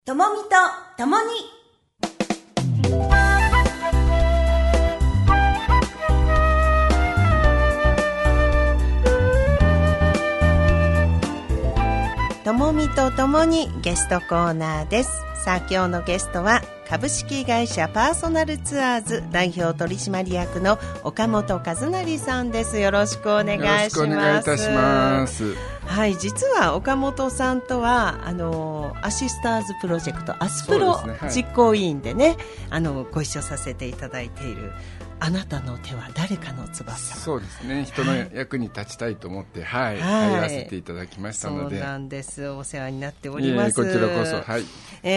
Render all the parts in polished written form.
ともみとともにともみとともにゲストコーナーです。さあ今日のゲストは株式会社パーソナルツアーズ代表取締役の岡本和成さんです。よろしくお願いします。 よろしくお願いいたします。 はい、実は岡本さんとはアシスターズプロジェクトアスプロ実行委員でね、ご一緒させていただいているあなたの手は誰かの翼。 そうですね、人の役に立ちたいと思って、入らせていただきましたので。 そうなんです。お世話になっております。 こちらこそ、はい。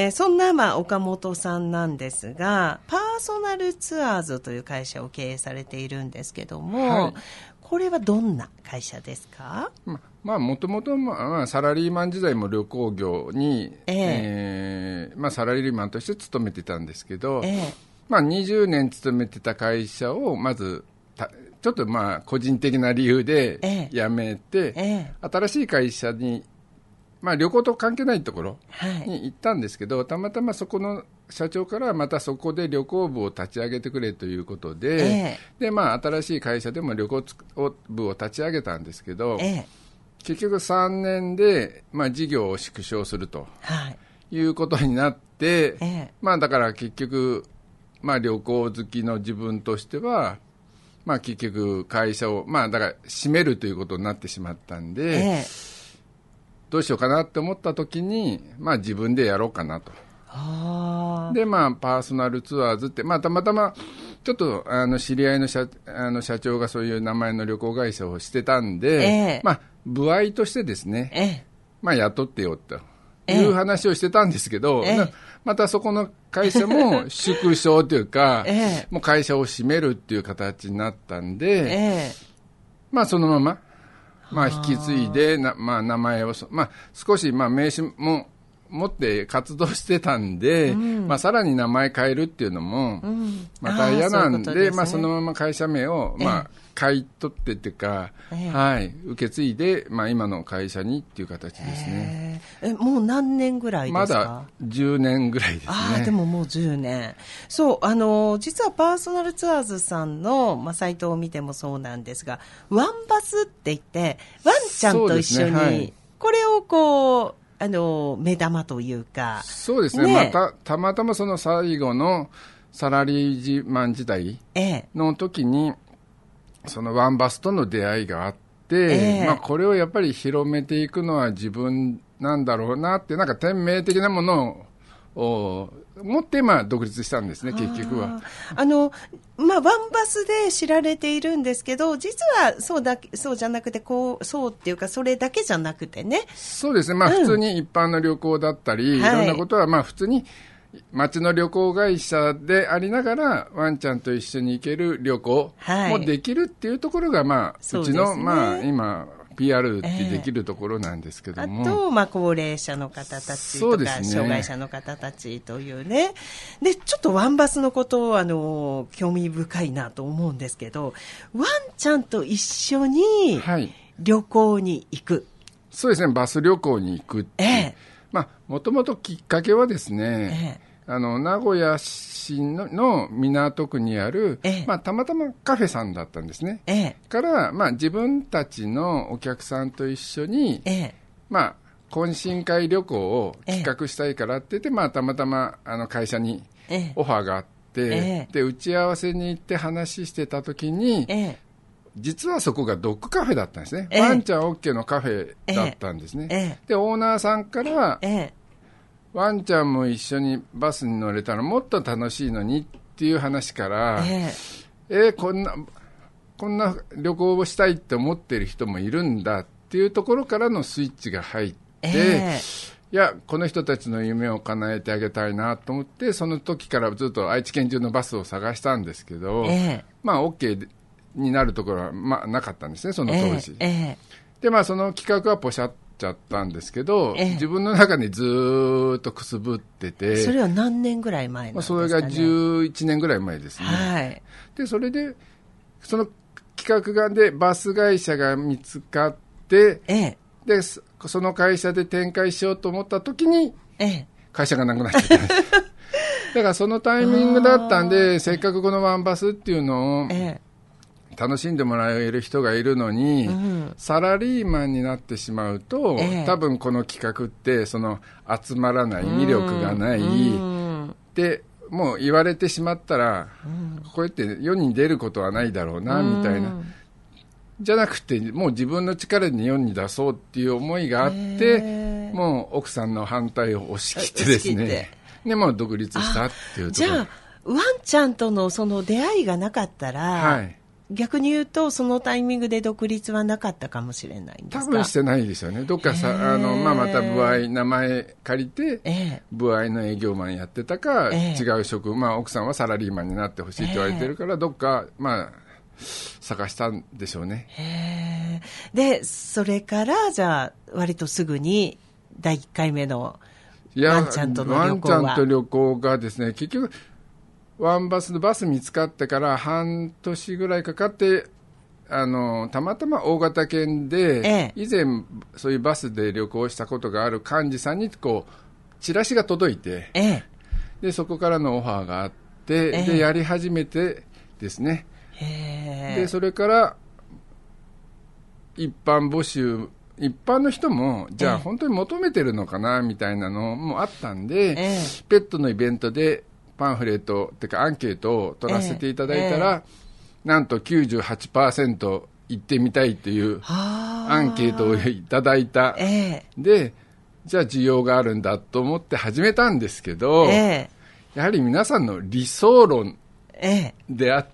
そんな、岡本さんなんですが、パーソナルツアーズという会社を経営されているんですけども、これはどんな会社ですか？ もともとサラリーマン時代も旅行業に、サラリーマンとして勤めてたんですけど、20年勤めてた会社をまずちょっと個人的な理由で辞めて、新しい会社に、旅行と関係ないところに行ったんですけど、たまたまそこの社長からまたそこで旅行部を立ち上げてくれということで、新しい会社でも旅行部を立ち上げたんですけど、結局3年で、事業を縮小するということになって、だから結局旅行好きの自分としては、結局会社を、だから閉めるということになってしまったんで、どうしようかなって思った時に、自分でやろうかなと。で、パーソナルツアーズって、たまたまちょっと知り合いの社長がそういう名前の旅行会社をしてたんで、部合としてですね、雇ってよという話をしてたんですけど、またそこの会社も縮小というか、もう会社を閉めるっていう形になったんで、そのまま、引き継いで名前を、少し名刺も持って活動してたんで、さらに名前変えるっていうのも、また嫌なんで、そのまま会社名を、買い取ってっていうか、受け継いで、今の会社にっていう形ですね。 もう何年ぐらいですか？ まだ10年ぐらいですね。 でももう10年。そう、実はパーソナルツアーズさんの、サイトを見てもそうなんですが、ワンバスって言って、ワンちゃんと一緒に、これをこう、目玉というか。 そうですね。たまたまその最後のサラリーマン時代の時に、そのワンバスとの出会いがあって、これをやっぱり広めていくのは自分なんだろうなって、天命的なものを持って独立したんですね、結局は。 ワンバスで知られているんですけど、実はそうじゃなくて、そうっていうか、それだけじゃなくてね。 そうですね。普通に一般の旅行だったり、いろんなことは、普通に街の旅行会社でありながら、ワンちゃんと一緒に行ける旅行もできるっていうところが、うちの、今、PR ってできるところなんですけども、 あと、高齢者の方たちとか、障害者の方たちというね。で、ちょっとワンバスのことを、興味深いなと思うんですけど、ワンちゃんと一緒に旅行に行く。 そうですね、バス旅行に行くっていう。もともときっかけはですね、名古屋市の港区にある、たまたまカフェさんだったんですね。から、自分たちのお客さんと一緒に、懇親会旅行を企画したいからって言って、たまたま会社にオファーがあって、で、打ち合わせに行って話してた時に、実はそこがドッグカフェだったんですね。ワンちゃん OK のカフェだったんですね。で、オーナーさんから、ワンちゃんも一緒にバスに乗れたらもっと楽しいのにっていう話から、こんな旅行をしたいって思ってる人もいるんだっていうところからのスイッチが入って、いや、この人たちの夢を叶えてあげたいなと思って、その時からずっと愛知県中のバスを探したんですけど、OK になるところは、なかったんですね、その当時。で、その企画はポシャっちゃったんですけど、自分の中にずーっとくすぶってて。 それは何年ぐらい前なんですかね？ それが11年ぐらい前ですね。で、それで、その企画でバス会社が見つかって、で、その会社で展開しようと思った時に、 会社がなくなっちゃったんです。だからそのタイミングだったんで、せっかくこのワンバスっていうのを楽しんでもらえる人がいるのに、サラリーマンになってしまうと、多分この企画ってその集まらない、魅力がない、でもう言われてしまったら、こうやって世に出ることはないだろうなみたいな、じゃなくてもう自分の力で世に出そうっていう思いがあって、もう奥さんの反対を押し切ってですね、でもう独立したっていうところ。 じゃあワンちゃんとのその出会いがなかったら、逆に言うとそのタイミングで独立はなかったかもしれないんですか？ 多分してないですよね。どっかさ、また歩合名前借りて、歩合の営業マンやってたか、違う職、奥さんはサラリーマンになってほしいって言われてるから、どっか探したんでしょうね。 でそれからじゃあ割とすぐに第1回目のワンちゃんとの旅行は。 ワンちゃんと旅行がですね、結局ワンバスのバス見つかってから半年ぐらいかかって、たまたま大型犬で、以前そういうバスで旅行したことがある幹事さんにこうチラシが届いて、でそこからのオファーがあって、でやり始めてですね。でそれから一般募集、一般の人もじゃあ本当に求めてるのかなみたいなのもあったんで、ペットのイベントでパンフレットっていうかアンケートを取らせていただいたら、なんと 98% 行ってみたいというアンケートをいただいた、でじゃあ需要があるんだと思って始めたんですけど、やはり皆さんの理想論であって、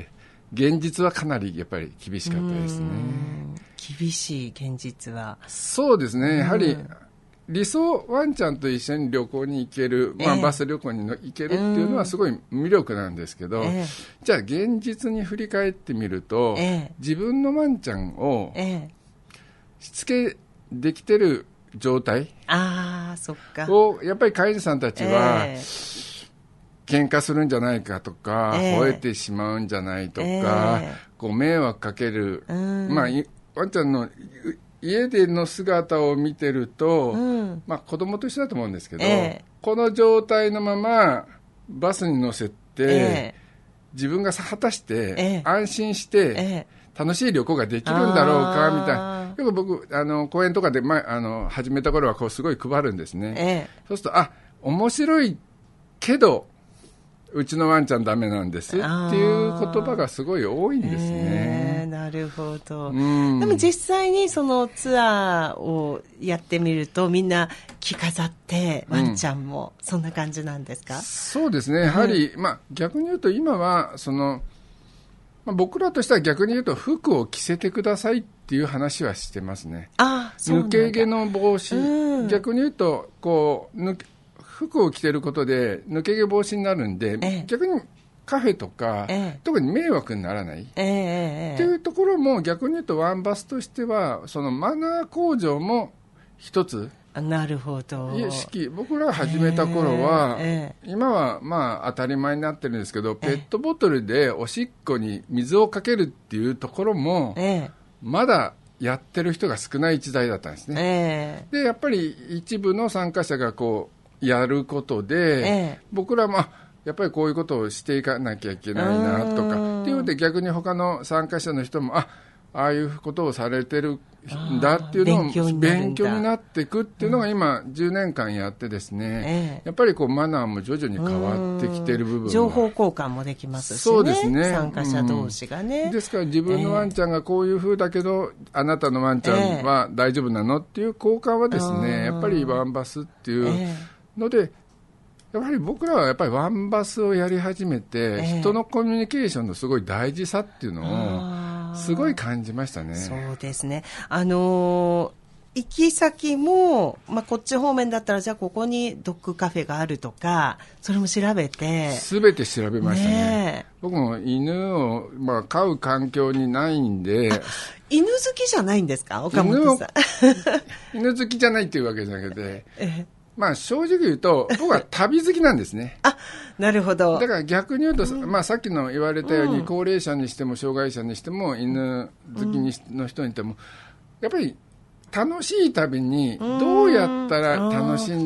現実はかなりやっぱり厳しかったですね。 厳しい現実は。 そうですね。やはり理想、ワンちゃんと一緒に旅行に行ける、バス旅行に行けるっていうのはすごい魅力なんですけど、じゃあ現実に振り返ってみると、自分のワンちゃんをしつけできてる状態をやっぱり飼い主さんたちは、喧嘩するんじゃないかとか、吠えてしまうんじゃないとか、こう迷惑かける、ワンちゃんの家での姿を見てると、子供と一緒だと思うんですけど、この状態のままバスに乗せて、自分が果たして安心して楽しい旅行ができるんだろうかみたいな。よく僕公園とかで、始めた頃はこうすごい配るんですね。そうすると面白いけどうちのワンちゃんダメなんですっていう言葉がすごい多いんですね。 なるほど。でも実際にそのツアーをやってみるとみんな着飾ってワンちゃんもそんな感じなんですか？ そうですね。やはり、逆に言うと今は僕らとしては逆に言うと服を着せてくださいっていう話はしてますね。抜け毛の防止、逆に言うとこう服を着てることで抜け毛防止になるんで、逆にカフェとか、特に迷惑にならない、っていうところも逆に言うとワンバスとしてはそのマナー向上も一つ。 なるほど。 僕らが始めた頃は、今は当たり前になってるんですけど、ペットボトルでおしっこに水をかけるっていうところも、まだやってる人が少ない時代だったんですね。でやっぱり一部の参加者がこうやることで、僕らもやっぱりこういうことをしていかなきゃいけないなとかっていうので、逆に他の参加者の人もああいうことをされてるんだっていうのを勉強になっていくっていうのが今10年間やってですね、やっぱりこうマナーも徐々に変わってきてる部分も、 情報交換もできますしね。 そうですね。 参加者同士がね。 ですから自分のワンちゃんがこういう風だけど、あなたのワンちゃんは大丈夫なのっていう交換はですね、やっぱりワンバスっていうので、やはり僕らはやっぱりワンバスをやり始めて、人のコミュニケーションのすごい大事さっていうのをすごい感じましたね。 そうですね。行き先も、こっち方面だったらじゃあここにドッグカフェがあるとか、それも調べて全て調べましたね。僕も犬を、飼う環境にないんで。 犬好きじゃないんですか、岡本さん。犬好きじゃないっていうわけじゃなくて、正直言うと僕は旅好きなんですね。 なるほど。 だから逆に言うと、さっきの言われたように、高齢者にしても障害者にしても犬好きの人にしても、やっぱり楽しい旅にどうやったら楽しんでい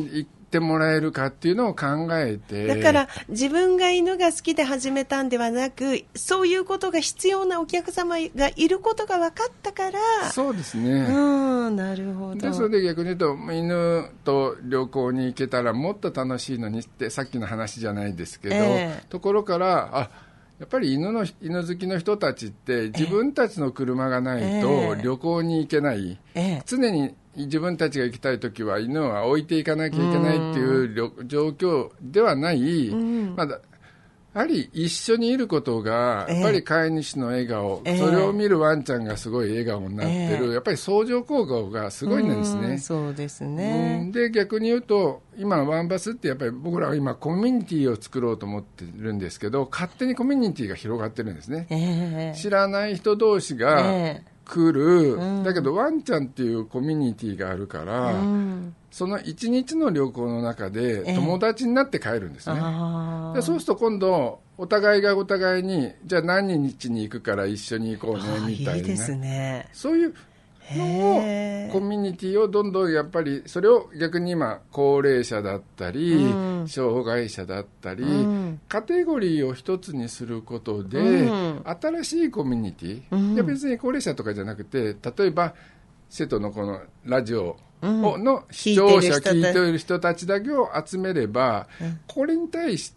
ってもらえるかっていうのを考えて。 だから自分が犬が好きで始めたんではなく、そういうことが必要なお客様がいることが分かったから。 そうですね。 なるほど。 でそれで逆に言うと、犬と旅行に行けたらもっと楽しいのにって、さっきの話じゃないですけど、ところからやっぱり犬好きの人たちって自分たちの車がないと旅行に行けない、常に自分たちが行きたいときは犬は置いていかなきゃいけないっていう状況ではない、まだやはり一緒にいることがやっぱり飼い主の笑顔、それを見るワンちゃんがすごい笑顔になってる、やっぱり相乗効果がすごいんですね。 そうですね。 で逆に言うと今ワンバスってやっぱり僕らは今コミュニティを作ろうと思ってるんですけど、勝手にコミュニティが広がってるんですね。知らない人同士が来る、だけどワンちゃんっていうコミュニティがあるから、その一日の旅行の中で友達になって帰るんですね。でそうすると今度お互いがお互いにじゃあ何日に行くから一緒に行こうねみたいな、 いいですね。 そういうのをコミュニティをどんどんやっぱりそれを逆に今高齢者だったり、障害者だったり、カテゴリーを一つにすることで、新しいコミュニティ、いや別に高齢者とかじゃなくて、例えば瀬戸のこのラジオの視聴者、聞いている人たちだけを集めれば、これに対して、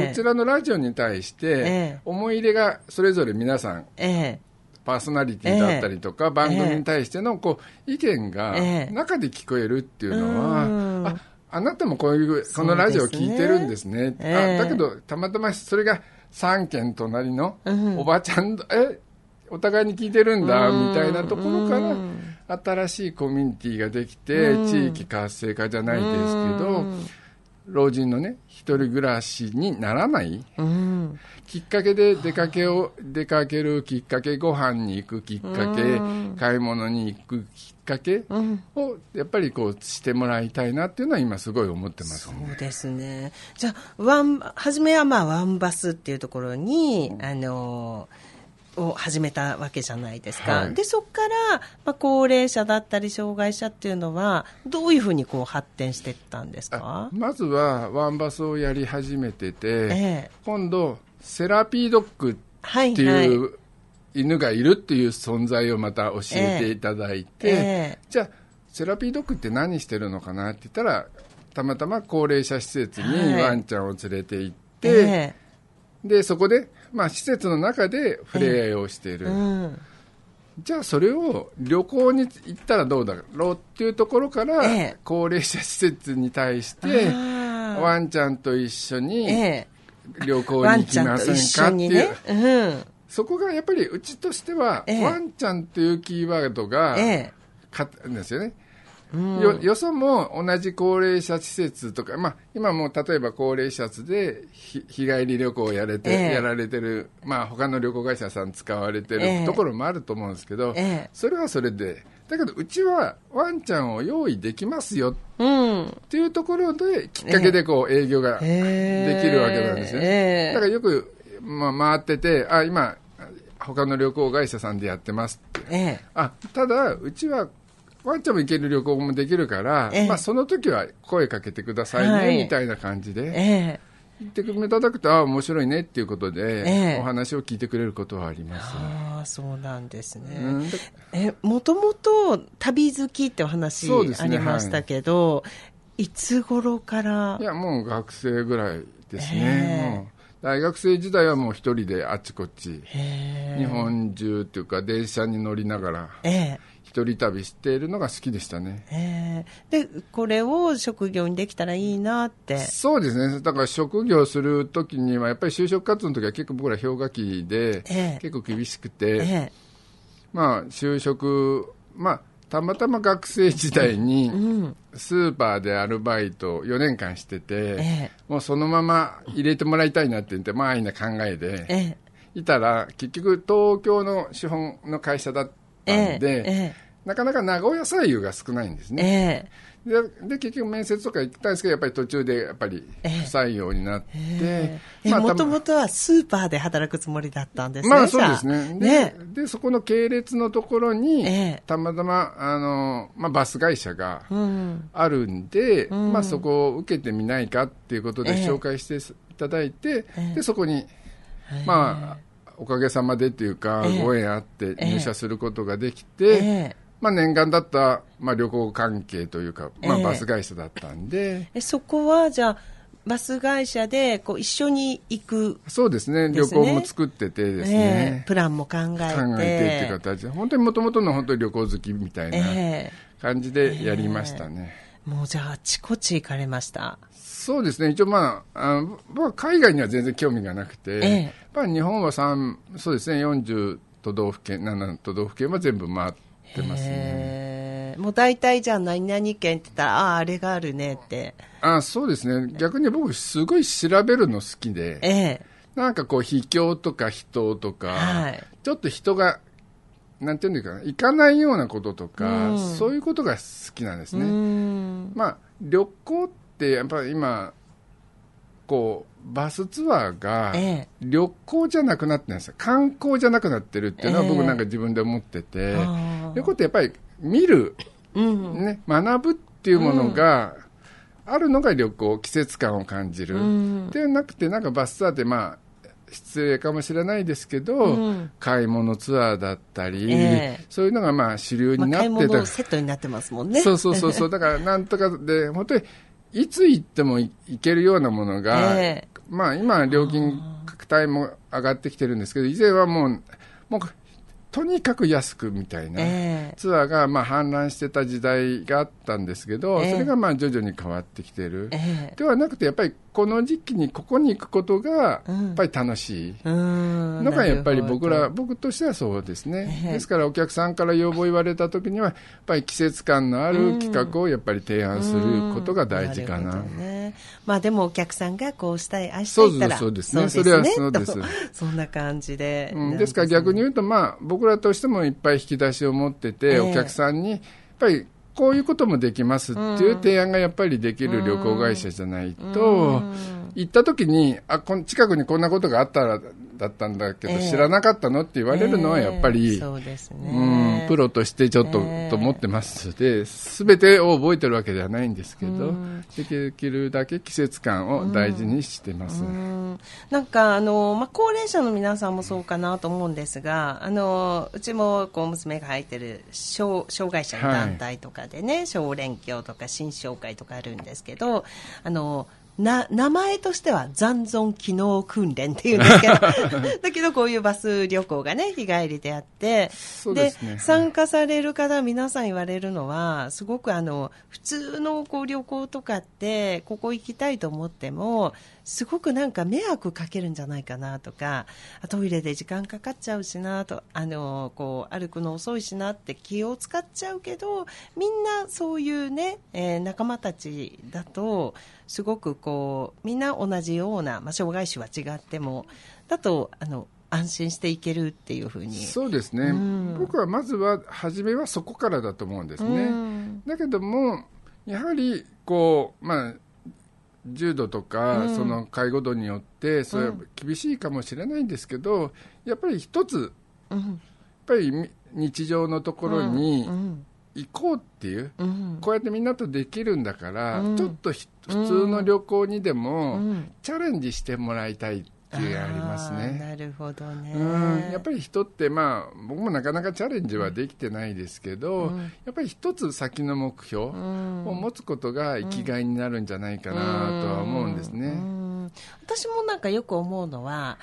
こちらのラジオに対して思い入れがそれぞれ皆さん、パーソナリティだったりとか、番組に対しての意見が中で聞こえるっていうのは、あなたもこのラジオを聞いてるんですね。だけどたまたまそれが3軒隣のおばちゃん、お互いに聞いてるんだみたいなところから新しいコミュニティができて、地域活性化じゃないですけど、老人のね一人暮らしにならない、きっかけで出かけるきっかけ、ご飯に行くきっかけ、買い物に行くきっかけをやっぱりしてもらいたいなっていうのは今すごい思ってますね。 そうですね。じゃあ初めはワンバスっていうところに、を始めたわけじゃないですか。でそこから、高齢者だったり障害者っていうのはどういうふうに発展していったんですか？ まずはワンバスをやり始めてて、今度セラピードッグっていう犬がいるっていう存在をまた教えていただいて、じゃあセラピードッグって何してるのかなって言ったら、たまたま高齢者施設にワンちゃんを連れて行って、でそこで、施設の中で触れ合いをしている、じゃあそれを旅行に行ったらどうだろうっていうところから、高齢者施設に対してワンちゃんと一緒に旅行に行きませんかっていう、そこがやっぱりうちとしては、ワンちゃんというキーワードがですよね。よそも同じ高齢者施設とか、今も例えば高齢者施設で日帰り旅行をやられてる、他の旅行会社さん使われてるところもあると思うんですけど、それはそれで、だけどうちはワンちゃんを用意できますよっていうところできっかけで営業ができるわけなんですよね。だからよく、回ってて、今他の旅行会社さんでやってますって、ただうちはワンちゃんも行ける旅行もできるから、その時は声かけてくださいね、みたいな感じで、言っていただくと、面白いねっていうことで、お話を聞いてくれることはあります。 そうなんですね。もともと旅好きってお話ありましたけど、いつ頃から？ いや、もう学生ぐらいですね。もう大学生時代はもう一人であっちこっち、日本中っていうか電車に乗りながら、一人旅しているのが好きでしたね。 でこれを職業にできたらいいなって。 そうですね。だから職業するときにはやっぱり就職活動の時は結構僕ら氷河期で、結構厳しくて、就職たまたま学生時代にスーパーでアルバイト4年間してて、もうそのまま入れてもらいたいなって言って安易な考えでいたら、結局東京の資本の会社だったんで、なかなか名古屋採用が少ないんですね。 で結局面接とか行ったんですけど、やっぱり途中でやっぱり不採用になって、 もともとはスーパーで働くつもりだったんですね。 そうですね。でそこの系列のところに、たまたまバス会社があるんで、そこを受けてみないかっていうことで紹介していただいて、でそこにおかげさまでっていうか、ご縁あって入社することができて、念願だった、旅行関係というか、バス会社だったんで、 そこはじゃあバス会社でこう一緒に行く、 そうですね、旅行も作っててですね、 プランも考えてっていう形で、本当にもともとの本当に旅行好きみたいな感じでやりましたね。 もうじゃああちこち行かれました？ そうですね、一応僕は海外には全然興味がなくて、日本はそうですね、40都道府県、7都道府県は全部回ってますね。 もう大体じゃあ何々県って言ったら、あれがあるねって。 そうですね、逆に僕すごい調べるの好きで、なんかこう秘境とか人とか、ちょっと人がなんていうんかな、行かないようなこととか、そういうことが好きなんですね。旅行ってやっぱり今こうバスツアーが旅行じゃなくなってるんですよ、観光じゃなくなってるっていうのは僕なんか自分で思ってて、旅行ってやっぱり見る、学ぶっていうものがあるのが旅行、季節感を感じる、ではなくて、なんかバスツアーって失礼かもしれないですけど、買い物ツアーだったり、そういうのが主流になってた、 買い物セットになってますもんね。 そうだからなんとかで本当にいつ行っても行けるようなものが、今料金価帯も上がってきてるんですけど、以前はもうとにかく安くみたいなツアーが氾濫してた時代があったんですけど、それが徐々に変わってきてる、ではなくて、やっぱりこの時期にここに行くことがやっぱり楽しいのがやっぱり僕としてはそうですね。ですからお客さんから要望言われた時にはやっぱり季節感のある企画をやっぱり提案することが大事かな。 でもお客さんがこうしたい、ああしたいったらそうですね、それはそうです。 そんな感じで、 ですから逆に言うと僕らとしてもいっぱい引き出しを持ってて、お客さんにやっぱりこういうこともできますっていう提案がやっぱりできる旅行会社じゃないと、行った時に近くにこんなことがあったらだったんだけど、知らなかったのって言われるのはやっぱり、 そうですね、 プロとしてちょっと、と思ってますので、全てを覚えてるわけではないんですけど、できるだけ季節感を大事にしてます。 なんか高齢者の皆さんもそうかなと思うんですが、うちも娘が入ってる障害者の団体とかでね、小連協とか新商会とかあるんですけど、名前としては残存機能訓練っていうんですけどだけどこういうバス旅行がね、日帰りであって、で参加される方皆さん言われるのは、すごく普通の旅行とかってここ行きたいと思ってもすごくなんか迷惑かけるんじゃないかなとか、トイレで時間かかっちゃうしなと、歩くの遅いしなって気を使っちゃうけど、みんなそういうね、仲間たちだとすごくみんな同じような、障害種は違ってもだと安心していけるっていうふうに。 そうですね、僕はまずは初めはそこからだと思うんですね。だけどもやはり重度とか、その介護度によってそれは厳しいかもしれないんですけど、やっぱり一つ、やっぱり日常のところに行こうっていう、こうやってみんなとできるんだから、ちょっと普通の旅行にでもチャレンジしてもらいたいっていうのがありますね。 なるほどね。 やっぱり人って僕もなかなかチャレンジはできてないですけど、やっぱり一つ先の目標を持つことが生きがいになるんじゃないかなとは思うんですね。 私もなんかよく思うのは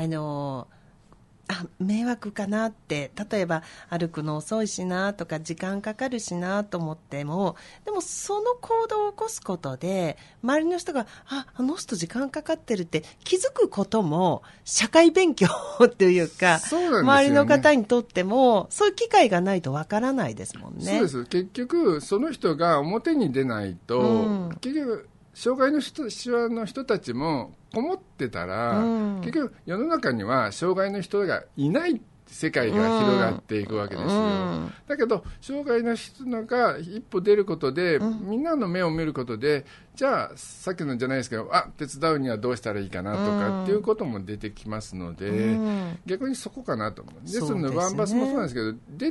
迷惑かなって、例えば歩くの遅いしなとか時間かかるしなと思っても、でもその行動を起こすことで周りの人があの人時間かかってるって気づくことも社会勉強というか、周りの方にとってもそういう機会がないとわからないですもんね。 そうです。結局その人が表に出ないと、結局障害の人たちもこもってたら、結局世の中には障害の人がいないっ世界が広がっていくわけですよ、だけど障害の人が一歩出ることで、みんなの目を見ることで、じゃあさっきのじゃないですけど、手伝うにはどうしたらいいかなとかっていうことも出てきますので、逆にそこかなと思う。ですのでワンバスもそうなんですけど、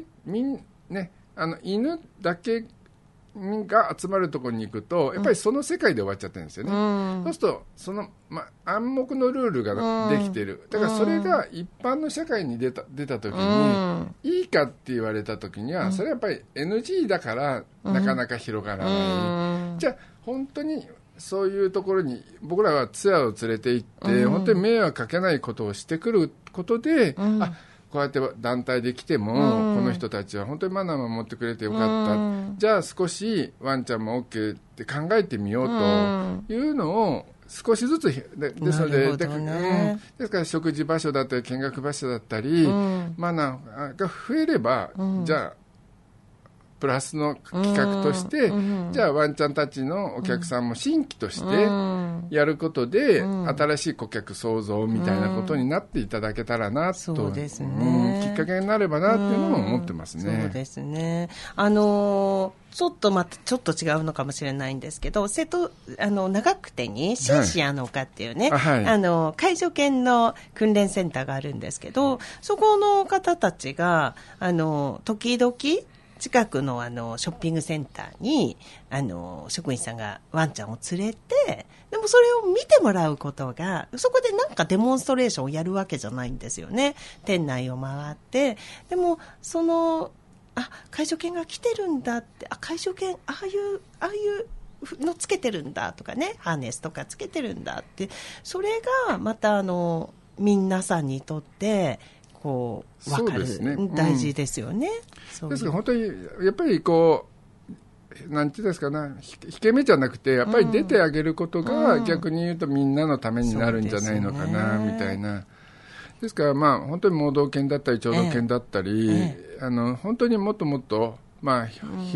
犬だけが集まるところに行くと、やっぱりその世界で終わっちゃってるんですよね、そうするとその、暗黙のルールができてる。だからそれが一般の社会に出た時に、いいかって言われた時には、それはやっぱり NG だからなかなか広がらない、じゃあ本当にそういうところに僕らはツアーを連れて行って、本当に迷惑かけないことをしてくることで、こうやって団体で来ても、この人たちは本当にマナーを守ってくれてよかった、じゃあ少しワンちゃんも OK って考えてみようというのを少しずつですので、ですから食事場所だったり見学場所だったり、マナーが増えれば、じゃあプラスの企画として、じゃあワンちゃんたちのお客さんも新規としてやることで、新しい顧客創造みたいなことになっていただけたらなと、 そうですね、 きっかけになればなっていうのも思ってますね。 そうですね。ちょっと違うのかもしれないんですけど、長久手にシンシアの丘っていうね、介助犬の訓練センターがあるんですけど、そこの方たちが時々近くのショッピングセンターに職員さんがワンちゃんを連れて、でもそれを見てもらうことが、そこでなんかデモンストレーションをやるわけじゃないんですよね。店内を回って、でも介助犬が来てるんだって、介助犬ああいうのつけてるんだとかね、ハーネスとかつけてるんだって、それがまた皆さんにとって分かる、大事ですよね。 ですから本当にやっぱりなんていうんですかね、引け目じゃなくて、やっぱり出てあげることが、逆に言うとみんなのためになるんじゃないのかな、みたいな。ですから本当に盲導犬だったり聴導犬だったり、本当にもっともっとな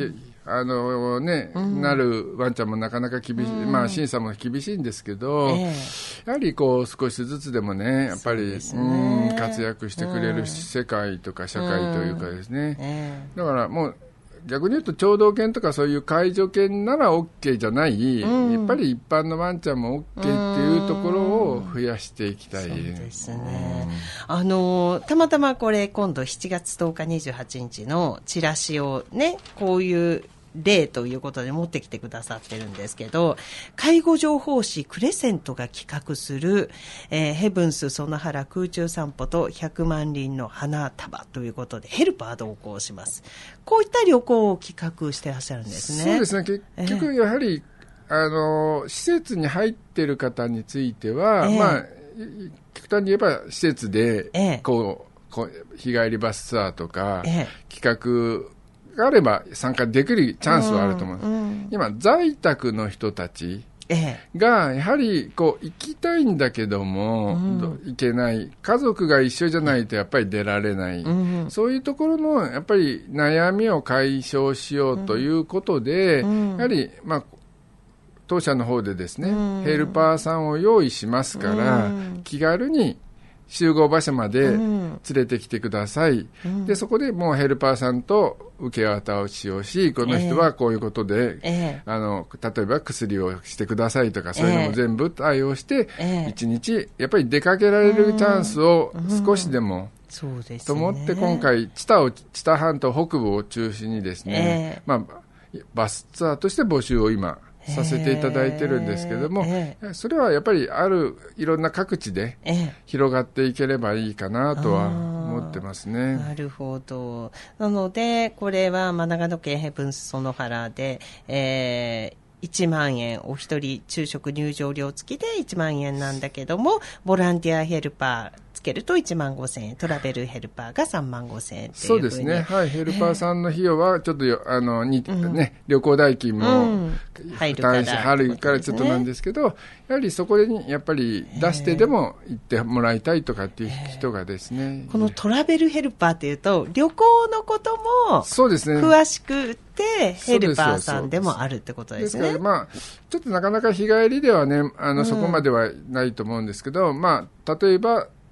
るワンちゃんもなかなか厳しい、審査も厳しいんですけど、やはり少しずつでもね、やっぱり、活躍してくれる世界とか社会というかですね、だからもう逆に言うと聴導犬とかそういう介助犬なら OK じゃない、やっぱり一般のワンちゃんも OK っていうところを増やしていきたい。そうですね。たまたまこれ今度7月10日28日のチラシをね、こういう例ということで持ってきてくださってるんですけど、介護情報誌クレセントが企画する、ヘブンス園原空中散歩と100万輪の花束ということでヘルパー同行します。こういった旅行を企画してらっしゃるんですね。 そうですね。結局やはり、施設に入っている方については、極端に言えば施設で日帰りバスツアーとか、企画があれば参加できるチャンスはあると思う、今在宅の人たちがやはり行きたいんだけども、行けない、家族が一緒じゃないとやっぱり出られない、そういうところのやっぱり悩みを解消しようということで、やはり当社の方でですね、ヘルパーさんを用意しますから、気軽に集合場所まで連れてきてください、でそこでもうヘルパーさんと受け渡しをし、この人はこういうことで、例えば薬をしてくださいとか、そういうのも全部対応して、一日やっぱり出かけられるチャンスを少しでも、と思って今回知多半島北部を中心にですね、バスツアーとして募集を今させていただいてるんですけども、それはやっぱりいろんな各地で広がっていければいいかなとは思ってますね。 なるほど。なのでこれは長野県ヘブンス園原で、1万円お一人昼食入場料付きで1万円なんだけども、ボランティアヘルパーつけると1万5,000円、トラベルヘルパーが3万5,000円っていうふうに。 そうですね、はい、ヘルパーさんの費用はちょっと旅行代金も入るからちょっとなんですけど、やはりそこにやっぱり出してでも行ってもらいたいとかっていう人がですね、 このトラベルヘルパーっていうと旅行のことも詳しくてヘルパーさんでもあるってことですね。 ですからちょっとなかなか日帰りではね、そこまではないと思うんですけど、例えば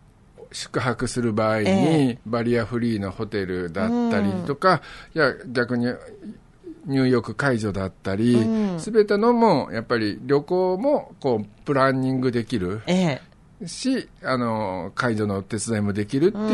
宿泊する場合に、バリアフリーのホテルだったりとか、いや逆に入浴介助だったり、すべてのもやっぱり旅行もこうプランニングできるし、介助の手伝いもできるっていう、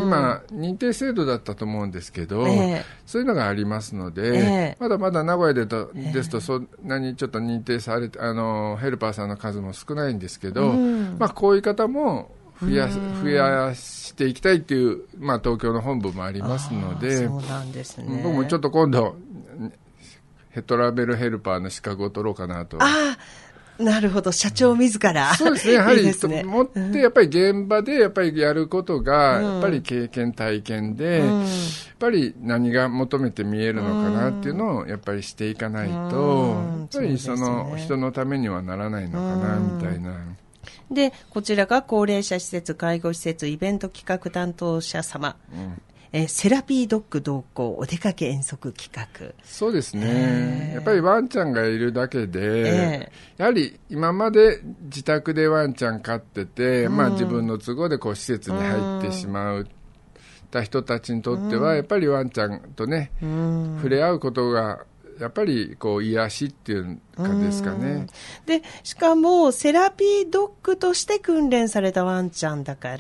今認定制度だったと思うんですけど、そういうのがありますので、まだまだ名古屋ですとそんなにちょっと認定されてヘルパーさんの数も少ないんですけど、こういう方も増やしていきたいっていう、東京の本部もありますので、 そうなんですね。 僕もちょっと今度トラベルヘルパーの資格を取ろうかなと。 なるほど、社長自ら。 そうですね、やはり持ってやっぱり現場でやっぱりやることがやっぱり経験体験で、やっぱり何が求めて見えるのかなっていうのをやっぱりしていかないと、やっぱりその人のためにはならないのかなみたいな。 で、こちらが高齢者施設、介護施設、イベント企画担当者様。セラピードッグ同行お出かけ遠足企画。 そうですね、やっぱりワンちゃんがいるだけで、やはり今まで自宅でワンちゃん飼ってて、自分の都合でこう施設に入ってしまった人たちにとっては、やっぱりワンちゃんとね、触れ合うことがやっぱりこう癒しっていうかですかね。 で、しかもセラピードッグとして訓練されたワンちゃんだから、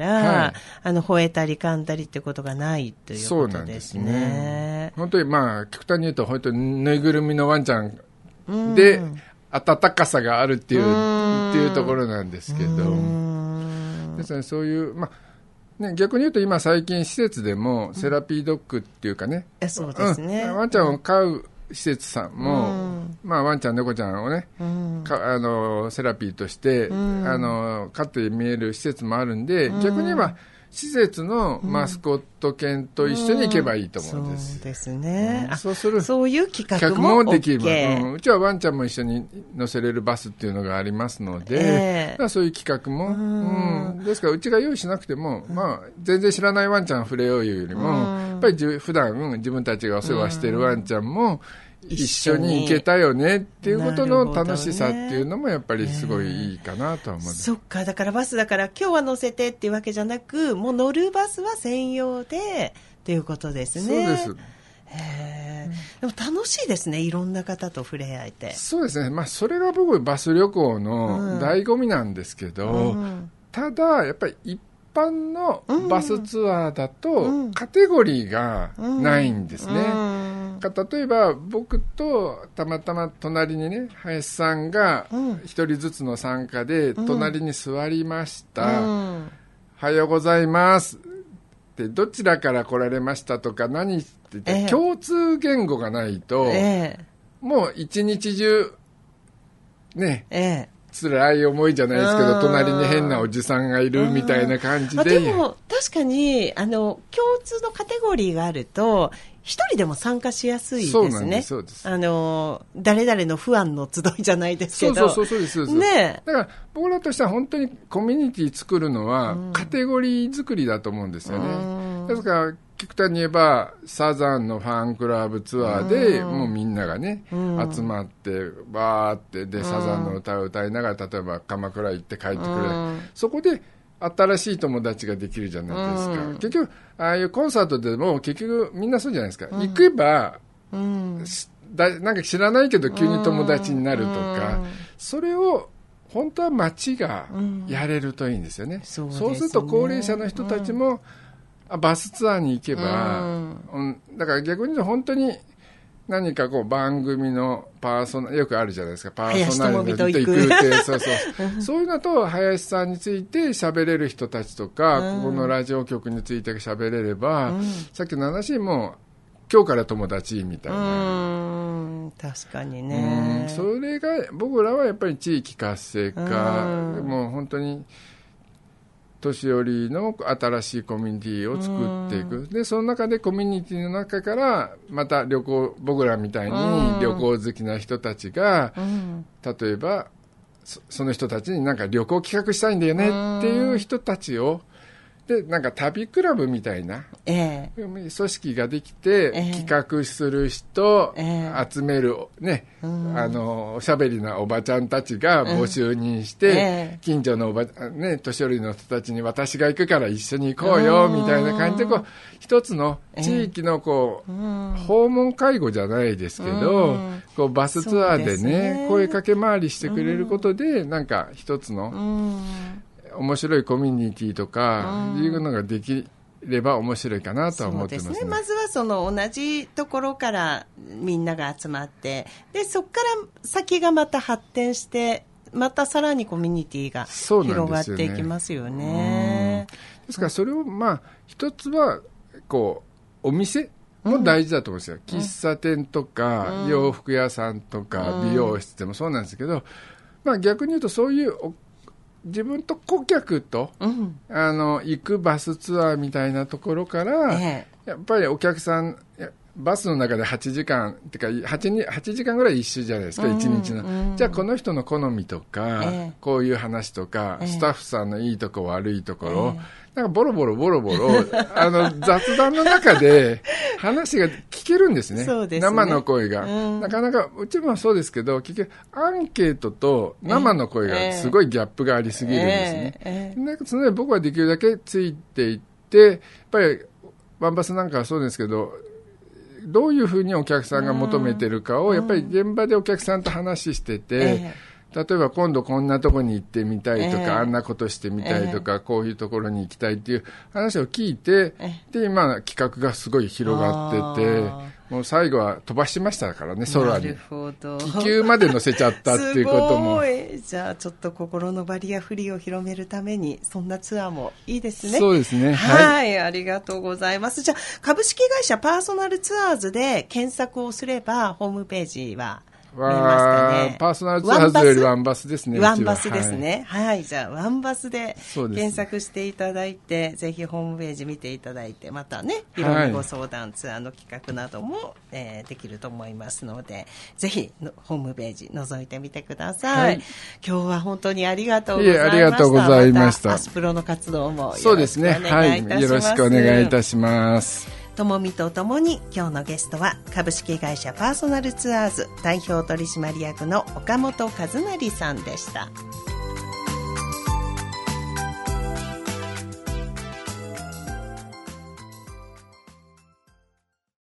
吠えたり噛んだりってことがないということですね。そうなんですね。 本当に極端に言うと本当にぬいぐるみのワンちゃんで温かさがあるっていうところなんですけど、ですね、そういう逆に言うと今最近施設でもセラピードッグっていうかね、 そうですね、 ワンちゃんを飼う施設さんも、ワンちゃん猫ちゃんをね、セラピーとして、飼って見える施設もあるんで、逆に言えば施設のマスコット犬と一緒に行けばいいと思うんです。 そうですね、 そういう企画もできる、うちはワンちゃんも一緒に乗せれるバスっていうのがありますので、そういう企画も、ですからうちが用意しなくても、全然知らないワンちゃん触れようよりも、やっぱり普段自分たちがお世話しているワンちゃんも一緒に行けたよねっていうことの楽しさっていうのもやっぱりすごいいいかなとは思います。 そっか、だからバスだから今日は乗せてっていうわけじゃなく、もう乗るバスは専用でっていうことですね。 そうです。 でも楽しいですね、いろんな方と触れ合えて。 そうですね、それが僕バス旅行の醍醐味なんですけど、ただやっぱり一般のバスツアーだとカテゴリーがないんですね。例えば僕とたまたま隣にね、林さんが一人ずつの参加で隣に座りました、おはようございますってどちらから来られましたとか何って言って、共通言語がないと、もう一日中ね、辛い思いじゃないですけど、隣に変なおじさんがいるみたいな感じで。 でも確かに共通のカテゴリーがあると一人でも参加しやすいですね。そうなんです、そうです。誰々の不安の集いじゃないですけど。そうです。ね。だから僕らとしては本当にコミュニティ作るのはカテゴリー作りだと思うんですよね。ですから極端に言えばサザンのファンクラブツアーでもうみんながね、集まってバーってでサザンの歌を歌いながら、例えば鎌倉行って帰ってくる、そこで新しい友達ができるじゃないですか。結局ああいうコンサートでも結局みんなそうじゃないですか。行けば、なんか知らないけど急に友達になるとか、それを本当は街がやれるといいんですよね。そうすると高齢者の人たちも、バスツアーに行けば、だから逆に言うと本当に何かこう番組のよくあるじゃないですか、パーソナリティと行くってそういうのと林さんについて喋れる人たちとか、ここのラジオ局について喋れれば、さっきの話も今日から友達みたいな。 確かにね。 それが僕らはやっぱり地域活性化、もう本当に年寄りの新しいコミュニティを作っていく。でその中でコミュニティの中からまた僕らみたいに旅行好きな人たちが、例えばその人たちになんか旅行企画したいんだよねっていう人たちをでなんか旅クラブみたいな、組織ができて、企画する人、集める、ね、おしゃべりなおばちゃんたちが募集人して、近所の年寄りの人たちに私が行くから一緒に行こうよみたいな感じで一つの地域の訪問介護じゃないですけど、バスツアーでね、声かけ回りしてくれることで、なんか一つの面白いコミュニティとかいうのができれば面白いかなとは思ってますね。 まずはその同じところからみんなが集まって、でそこから先がまた発展して、またさらにコミュニティが広がっていきますよね。 ですからそれを一つはお店も大事だと思うんですよ。喫茶店とか、洋服屋さんとか、美容室でもそうなんですけど、逆に言うとそういう自分と顧客と、行くバスツアーみたいなところから、やっぱりお客さん、バスの中で8時間ってか 8時間ぐらい一周じゃないですか、1日の。じゃあこの人の好みとか、こういう話とか、スタッフさんのいいとこ悪いところ、なんかボロボロ雑談の中で話が聞けるんですね。生の声が、なかなかうちもそうですけど、結局アンケートと生の声がすごいギャップがありすぎるんですね。その僕はできるだけついていって、やっぱりワンバスなんかはそうですけど、どういうふうにお客さんが求めてるかをやっぱり現場でお客さんと話してて、例えば今度こんなとこに行ってみたいとか、あんなことしてみたいとか、こういうところに行きたいっていう話を聞いて、で今企画がすごい広がってて、もう最後は飛ばしましたからね、空に。気球まで乗せちゃったっていうことも。 すごい。じゃあちょっと心のバリアフリーを広めるために、そんなツアーもいいですね。 そうですね。 はい、ありがとうございます。じゃあ株式会社パーソナルツアーズで検索をすればホームページは見えますかね。 パーソナルツアーズよりワンバスですね。 ワンバスですね。はい。じゃあワンバスで検索していただいて、ぜひホームページ見ていただいて、またね、いろんなご相談、ツアーの企画なども、できると思いますので、ぜひホームページ覗いてみてください。今日は本当にありがとうございました。 ありがとうございました。 アスプロの活動もよろしくお願いいたします。 はい。よろしくお願いいたします。 ともみとともに今日のゲストは株式会社パーソナルツアーズ代表取締役の岡本和成さんでした。